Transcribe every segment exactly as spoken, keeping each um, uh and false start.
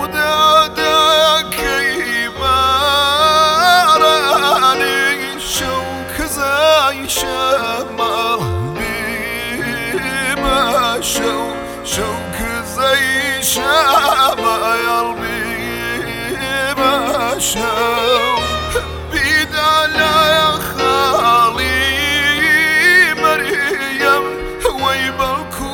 دادەکەی بارانی شەو کزای شەماڵ بیمە شەو شەو کزای شەماڵ بیمە شەو بیدا لە خاڵی مەریەم وەی بەڵکو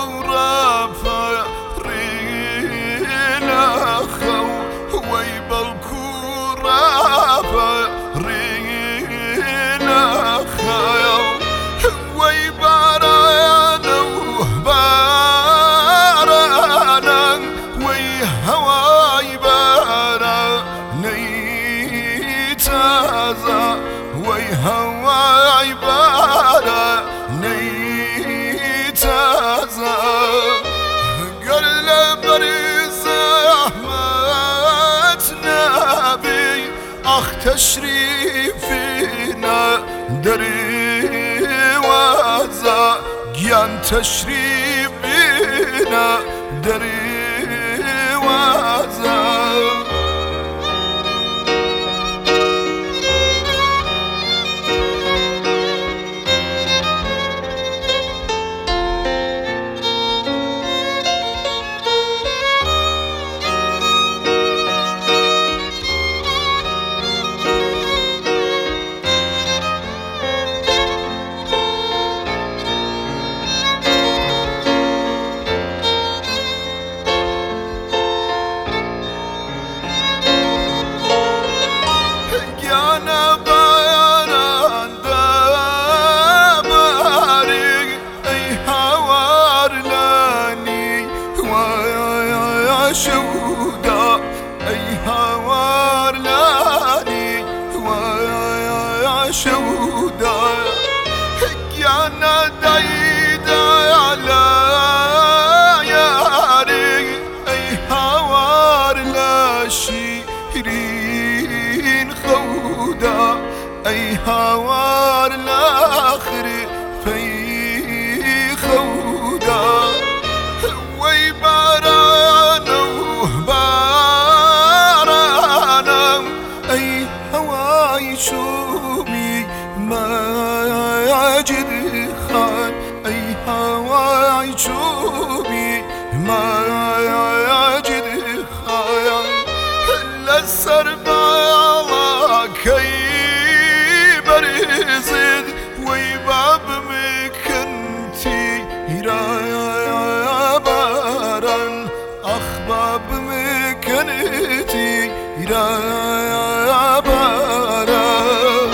وەی بارانە و بارانە وەی هەوای بارانەی تازە وەی هەوای بارانەی تازە گەر لەبەر زەحمەت نەبی ئەخ تەشریفینە دەریوازە گیان تەشریف بینە دەریوازە شودا أي هوار لاني ويا شودا يا نديدا على ياري أي هوار لا شيرين خودا أي هوار الآخر في خودا وي بارانو بارانو أي هواي شومي ما يجد خان أي هواي شومي ما يجد خان للسربا كي برزد وي باب مكنتي يا باران أخباب مكنتي يا باران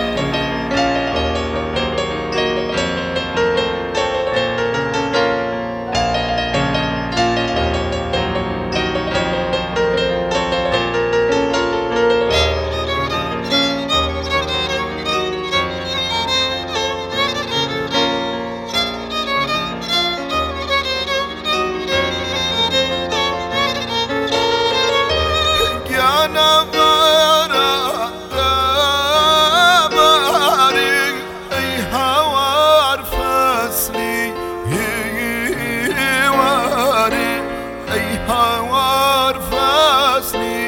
هوار فصلی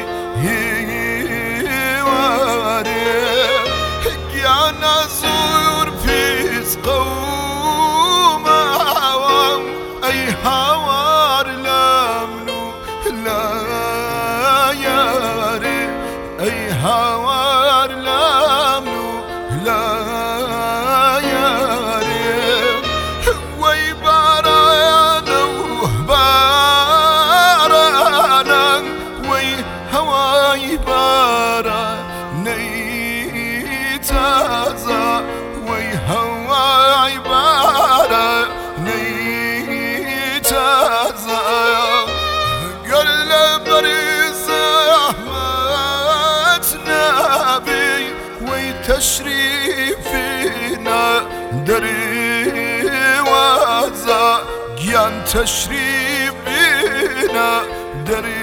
هواره یا نزور پیس قوم عوام ای هوار لمنو لا یاره ای هوار لمنو لا یاره وی بارانو هواي باراني تازا وي هواي باراني تازا قال لبرز أحمد نبي وي تشريفنا دري وازا جيان تشريفنا دري